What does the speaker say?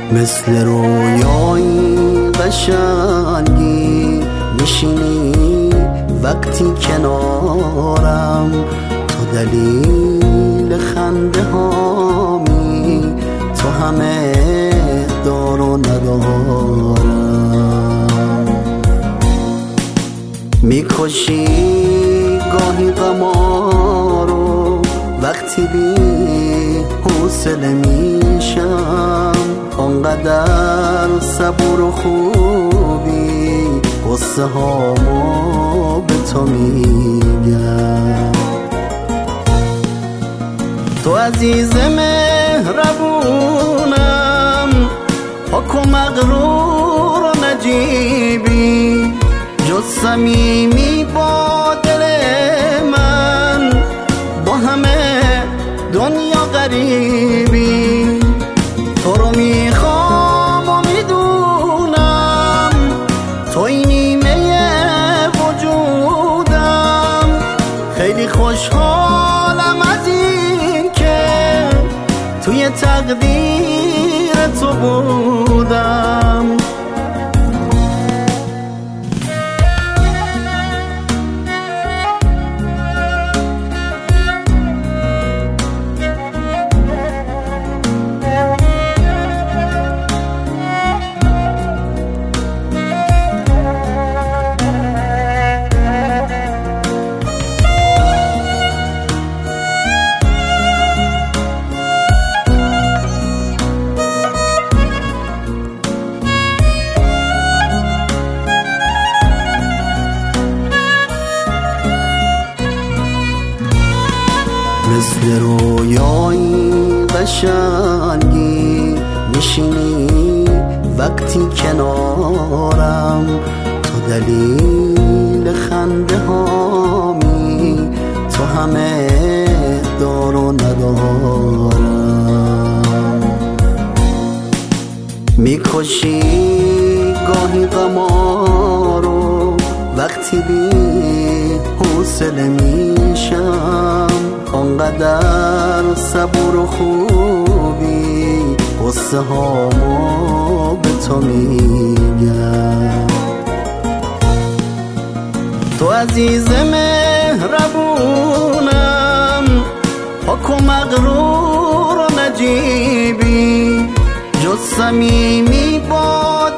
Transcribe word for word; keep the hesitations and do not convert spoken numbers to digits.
مثل رویایی قشنگی میشینی وقتی کنارم، تو دلیل خنده هامی، تو همه دار و ندارم. میکشی گاهی غما رو وقتی بی حوصله میشم، آنقدر صبور و خوبی قصه هامو به تو میگم. تو عزیز مهربونم، پاک و مغرور و نجیبی، جز صمیمی با دل من، با همه دنیا غریبی. تو رو میخوام و میدونم توی نیمه وجودم، خیلی خوشحالم از این که توی تقدیر تو بودم. مثل رویایی قشنگی میشینی وقتی کنارم، تو دلیل خنده هامی، تو همه دار و ندارم. میکشی گاهی غما رو وقتی بی حوصله میشم، آنقدر صبور و خوبی قصه هامو به تو میگم. تو عزیز مهربونم، پاک و مغرور و نجیبی، جز صمیمی با